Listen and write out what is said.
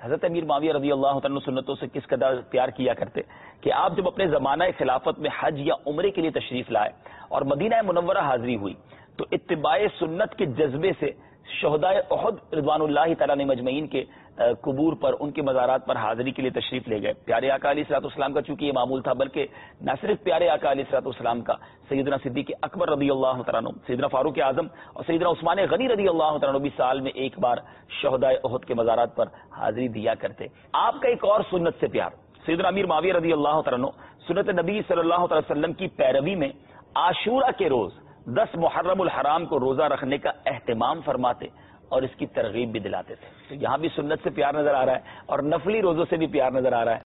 हजरत अमीर माविया रजी अल्लाह तआला सुन्नतों से किस कदर प्यार किया करते कि आप जब अपने जमाना खिलाफत में हज या उम्रे के लिए तशरीफ लाए और मदीना मुनव्वरा हाजिरी हुई तो इत्तिबाए सुन्नत के जज्बे से शहदाए उहद रिज़वानुल्लाहि तआला मजमईन के कुबूर पर, उनके मज़ारात पर हाजिरी के लिए तशरीफ ले गए। प्यारे आका अलैहिस्सलाम का चूंकि ये मामूल था, बल्कि न सिर्फ प्यारे आका अलैहिस्सलाम का, सैयदना सिद्दीक़ अकबर रज़ी अल्लाह तआला अन्हु, सैयदना फारूक आज़म और सैयदना उस्मान गनी रज़ी अल्लाह तआला अन्हु भी साल में एक बार शहदाए उहद के मज़ारात पर हाजिरी दिया करते। आपका एक और सुन्नत से प्यार, सैयदना अमीर माविया रज़ी अल्लाह तआला अन्हु सुन्नत नबी सल्लल्लाहु अलैहि वसल्लम की पैरवी में आशूरा के रोज 10 मुहर्रमुल हराम को रोजा रखने का एहतमाम फरमाते और इसकी तरगीब भी दिलाते थे। तो यहां भी सुन्नत से प्यार नजर आ रहा है और नफली रोजों से भी प्यार नजर आ रहा है।